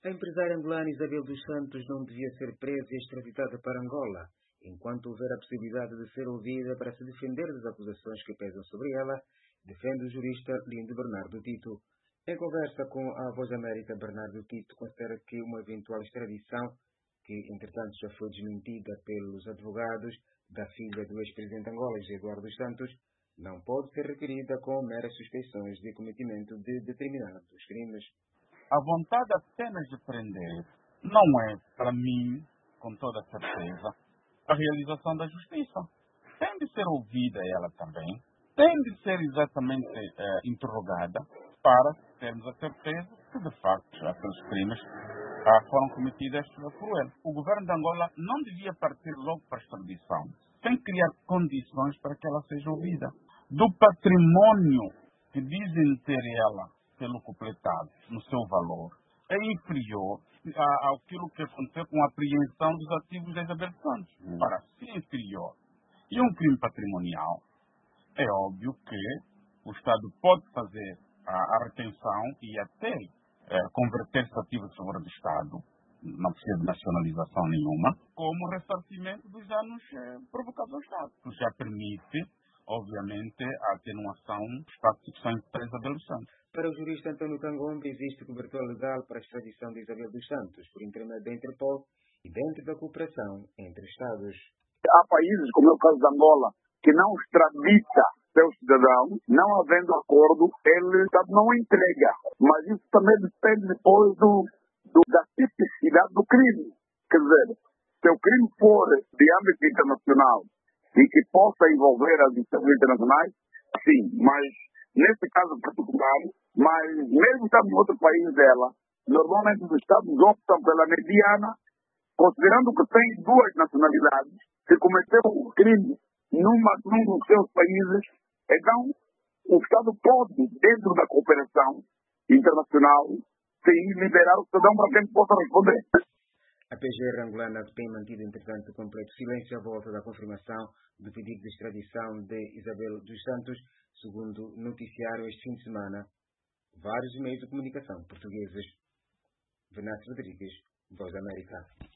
A empresária angolana Isabel dos Santos não devia ser presa e extraditada para Angola, enquanto houver a possibilidade de ser ouvida para se defender das acusações que pesam sobre ela, defende o jurista Lindo Bernardo Tito. Em conversa com a Voz da América, Bernardo Tito considera que uma eventual extradição, que entretanto já foi desmentida pelos advogados da filha do ex-presidente de Angola, José Eduardo dos Santos, não pode ser requerida com meras suspeições de cometimento de determinados crimes. A vontade apenas de prender não é, para mim, com toda certeza, a realização da justiça. Tem de ser ouvida ela também, tem de ser exatamente interrogada para termos a certeza que, de facto, aqueles crimes foram cometidos por ele. O governo de Angola não devia partir logo para a extradição, sem criar condições para que ela seja ouvida. Do patrimônio que dizem ter ela pelo completado, no seu valor, é inferior àquilo que aconteceu com a apreensão dos ativos de Isabel Santos. Para se é inferior e um crime patrimonial, é óbvio que o Estado pode fazer a retenção e até converter esses ativos em favor do Estado, não precisa de nacionalização nenhuma, como ressarcimento dos danos provocados ao Estado, que já permite, obviamente, a atenuação do Estado de execução para Isabel dos Santos. Para o jurista António Cangombe, existe cobertura legal para a extradição de Isabel dos Santos por intermédio da Interpol e dentro da cooperação entre Estados. Há países, como é o caso de Angola, que não extradita seus cidadãos, não havendo acordo, ele não entrega. Mas isso também depende depois da tipicidade do crime. Quer dizer, se o crime for de âmbito internacional e que possa envolver as instituições internacionais, sim, mas nesse caso particular, mas mesmo estando em outro país dela, normalmente os Estados optam pela mediana, considerando que tem duas nacionalidades, se cometeu um crime num dos seus países, então o Estado pode, dentro da cooperação internacional, sim, liberar o cidadão para quem possa responder. A PGR angolana tem mantido, entretanto, completo silêncio à volta da confirmação do pedido de extradição de Isabel dos Santos, segundo noticiário este fim de semana. Vários meios de comunicação portugueses. Venâncio Rodrigues, Voz da América.